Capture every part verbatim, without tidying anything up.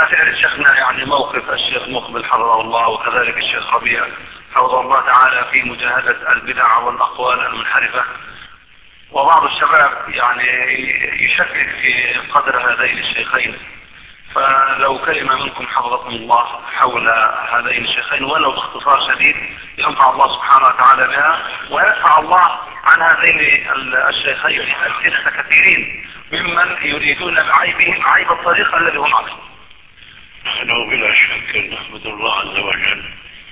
تعرف شيخنا يعني موقف الشيخ مقبل حفظه الله وكذلك الشيخ ربيع حفظه الله تعالى في مجاهدة البدع والأقوال المنحرفة، وبعض الشباب يعني يشكك في قدر هذين الشيخين، فلو كلمة منكم حفظكم الله حول هذين الشيخين ولو باختصار شديد ينفع الله سبحانه وتعالى بها ويدفع الله عن هذين الشيخين ألسنة كثيرين ممن يريدون بعيبهم عيب الطريق الذي هم عليه. نحن بلا شك نحمد الله عز وجل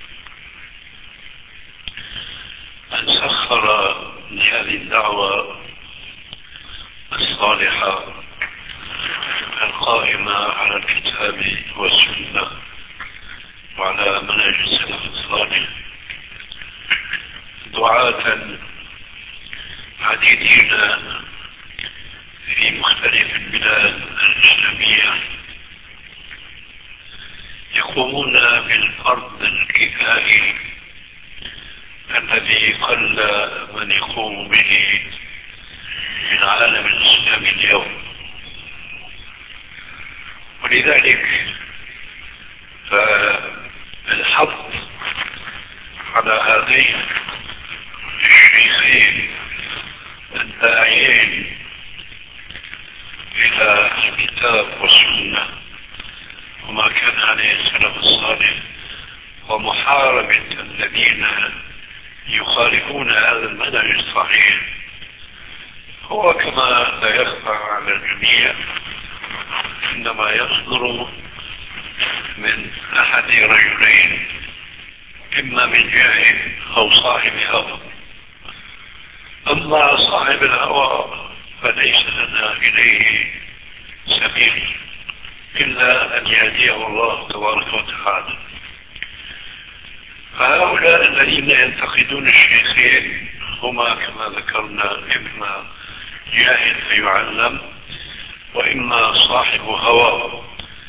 أن سخر لهذه الدعوة الصالحة القائمة على الكتاب والسنة وعلى منهج السلف الصالح دعاة عديدين في مختلف البلاد الإسلامية يقومون بالفرض الكفائي الذي قل من يقوم به في العالم الإسلامي اليوم. ولذلك فالحظ على هذين الشيخين الداعيين إلى الكتاب والسنة وما كان عليه السلف الصالح ومحاربة الذين يخالفون هذا المنهج الصحيح هو كما لا يخفى على الجميع إنما يصدر من أحد رجلين إما من جاهل أو صاحب هوى. أما صاحب الهوى فليس لنا إليه سبيل إلا أن يهديه الله تبارك وتعالى. فهؤلاء الذين ينتقدون الشيخين هما كما ذكرنا إما جاهل فيعلم وإما صاحب هوى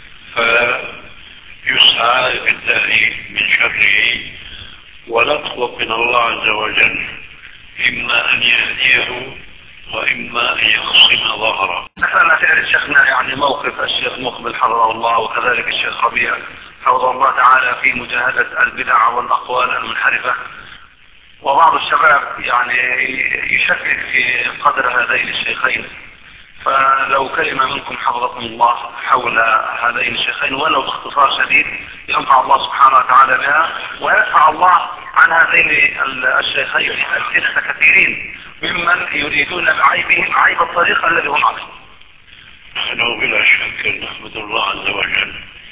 فيسعى بالله من شره ونطلب من الله عز وجل إما أن يهديه وإما أن يخصم ظهره. أنا تعرف شيخنا يعني موقف الشيخ مقبل حفظه الله وكذلك الشيخ ربيع حفظه الله تعالى في مجاهدة البدع والأقوال المنحرفة، وبعض الشباب يعني يشكك في قدر هذين الشيخين، فلو كلمة منكم حفظكم الله حول هذين الشيخين ولو باختصار شديد ينفع الله سبحانه وتعالى بها ويدفع الله عن هذين الشيخين ألسنة كثيرين ممن يريدون بعيبهم عيب الطريق الذي هم عليه. نحن بلا شك نحمد الله عز وجل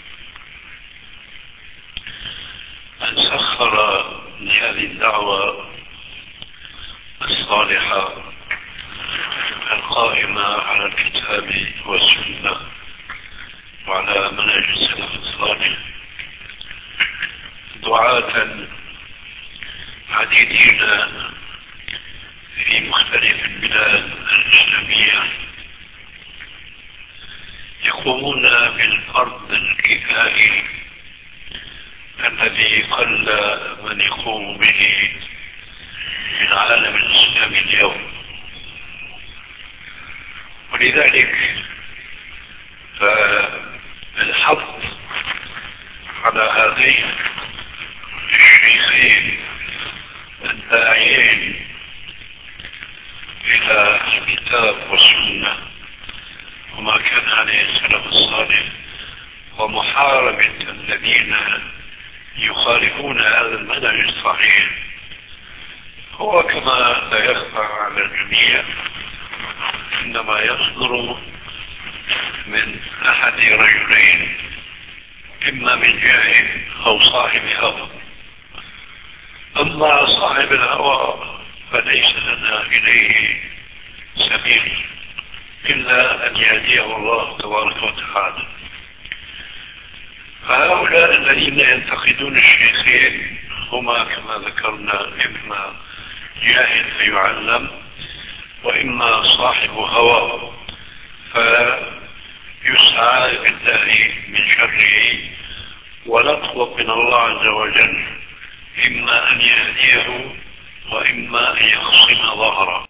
أن سخر لهذه الدعوة الصالحة القائمة على الكتاب والسنة وعلى منهج السلف الصالح دعاة عديدين في مختلف البلاد الإسلامية يقومون بالفرض الكفائي الذي قل من يقوم به في العالم الإسلامي اليوم. ولذلك فالحظ على هذين الشيخين الداعيين إلى الكتاب والسنة وما كان عليه السلف الصالح ومحاربة الذين يخالفون هذا المنهج الصحيح هو كما لا يخفى على الجميع إنما يصدر من أحد رجلين إما من جاهل أو صاحب هوى. أما صاحب الهوى فليس لنا إليه سبيل إلا أن يهديه الله تبارك وتعالى. فهؤلاء الذين ينتقدون الشيخين هما كما ذكرنا إما جاهل فيعلم وإما صاحب هوى فيسعى بالله من شره ونطلب من الله عز وجل إما أن يهديه وإما أن يخصم ظهره.